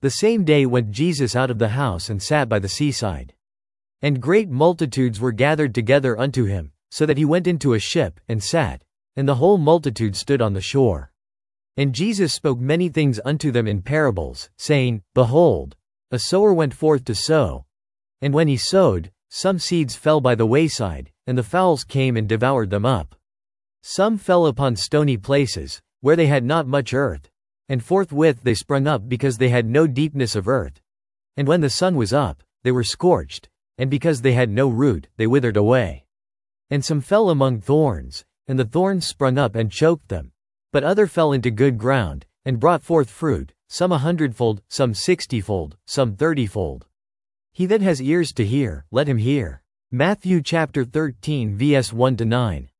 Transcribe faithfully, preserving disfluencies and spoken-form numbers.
The same day went Jesus out of the house and sat by the seaside. And great multitudes were gathered together unto him, so that he went into a ship, and sat, and the whole multitude stood on the shore. And Jesus spoke many things unto them in parables, saying, Behold, a sower went forth to sow. And when he sowed, some seeds fell by the wayside, and the fowls came and devoured them up. Some fell upon stony places, where they had not much earth, and forthwith they sprung up because they had no deepness of earth. And when the sun was up, they were scorched, and because they had no root, they withered away. And some fell among thorns, and the thorns sprung up and choked them. But other fell into good ground, and brought forth fruit, some a hundredfold, some sixtyfold, some thirtyfold. He that has ears to hear, let him hear. Matthew chapter thirteen verse one to nine.